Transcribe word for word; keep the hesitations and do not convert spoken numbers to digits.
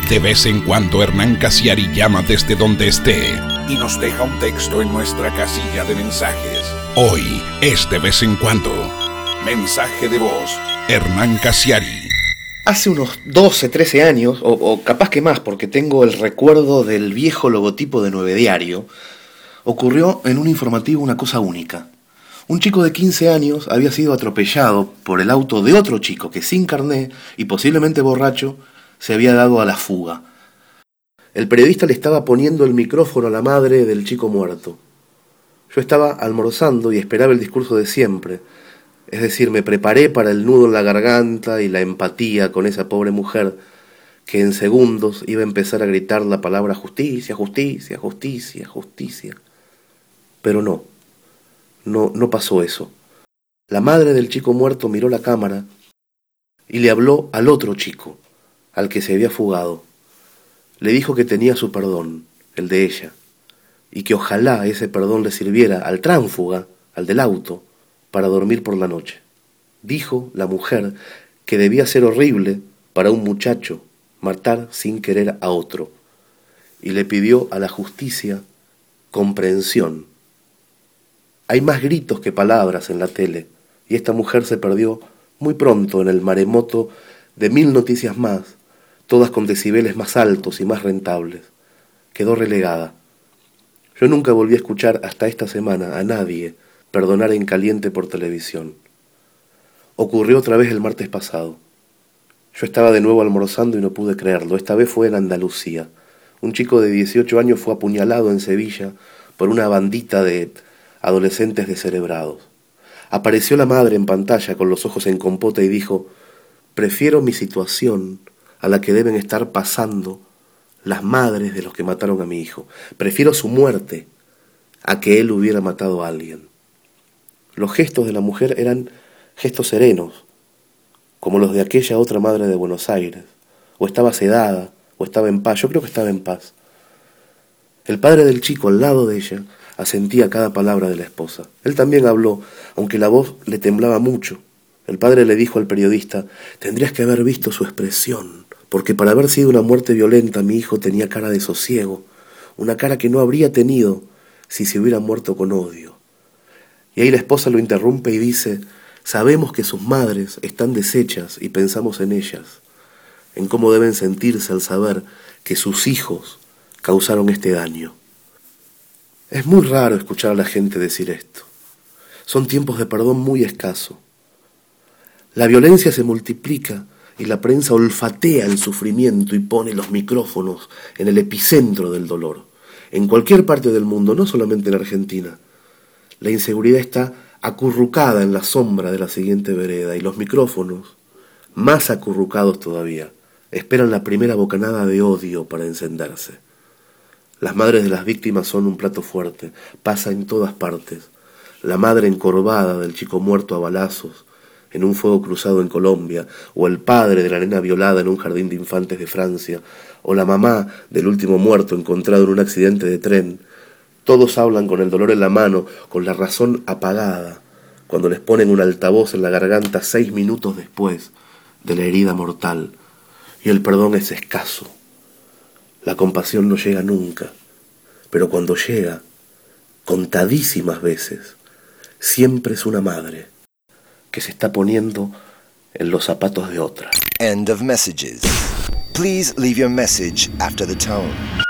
De vez en cuando Hernán Casiari llama desde donde esté y nos deja un texto en nuestra casilla de mensajes. Hoy es de vez en cuando. Mensaje de voz. Hernán Casiari. Hace unos doce, trece años, o, o capaz que más, porque tengo el recuerdo del viejo logotipo de Nueve Diario, ocurrió en un informativo una cosa única. Un chico de quince años había sido atropellado por el auto de otro chico que sin carné y posiblemente borracho se había dado a la fuga. El periodista le estaba poniendo el micrófono a la madre del chico muerto. Yo estaba almorzando y esperaba el discurso de siempre. Es decir, me preparé para el nudo en la garganta y la empatía con esa pobre mujer que en segundos iba a empezar a gritar la palabra justicia, justicia, justicia, justicia. Pero no, no, no pasó eso. La madre del chico muerto miró la cámara y le habló al otro chico, al que se había fugado. Le dijo que tenía su perdón, el de ella, y que ojalá ese perdón le sirviera al tránsfuga, al del auto, para dormir por la noche. Dijo la mujer que debía ser horrible para un muchacho matar sin querer a otro, y le pidió a la justicia comprensión. Hay más gritos que palabras en la tele, y esta mujer se perdió muy pronto en el maremoto de mil noticias más, todas con decibeles más altos y más rentables. Quedó relegada. Yo nunca volví a escuchar hasta esta semana a nadie perdonar en caliente por televisión. Ocurrió otra vez el martes pasado. Yo estaba de nuevo almorzando y no pude creerlo. Esta vez fue en Andalucía. Un chico de dieciocho años fue apuñalado en Sevilla por una bandita de adolescentes descerebrados. Apareció la madre en pantalla con los ojos en compota y dijo: prefiero mi situación a la que deben estar pasando las madres de los que mataron a mi hijo. Prefiero su muerte a que él hubiera matado a alguien. Los gestos de la mujer eran gestos serenos, como los de aquella otra madre de Buenos Aires. O estaba sedada, o estaba en paz. Yo creo que estaba en paz. El padre del chico, al lado de ella, asentía cada palabra de la esposa. Él también habló, aunque la voz le temblaba mucho. El padre le dijo al periodista: tendrías que haber visto su expresión, porque para haber sido una muerte violenta mi hijo tenía cara de sosiego, una cara que no habría tenido si se hubiera muerto con odio. Y ahí la esposa lo interrumpe y dice: sabemos que sus madres están deshechas y pensamos en ellas, en cómo deben sentirse al saber que sus hijos causaron este daño. Es muy raro escuchar a la gente decir esto. Son tiempos de perdón muy escaso. La violencia se multiplica y la prensa olfatea el sufrimiento y pone los micrófonos en el epicentro del dolor. En cualquier parte del mundo, no solamente en Argentina, la inseguridad está acurrucada en la sombra de la siguiente vereda y los micrófonos, más acurrucados todavía, esperan la primera bocanada de odio para encenderse. Las madres de las víctimas son un plato fuerte, pasa en todas partes. La madre encorvada del chico muerto a balazos en un fuego cruzado en Colombia, o el padre de la nena violada en un jardín de infantes de Francia, o la mamá del último muerto encontrado en un accidente de tren. Todos hablan con el dolor en la mano, con la razón apagada, cuando les ponen un altavoz en la garganta seis minutos después de la herida mortal. Y el perdón es escaso. La compasión no llega nunca, pero cuando llega, contadísimas veces, siempre es una madre que se está poniendo en los zapatos de otra. End of messages. Please leave your message after the tone.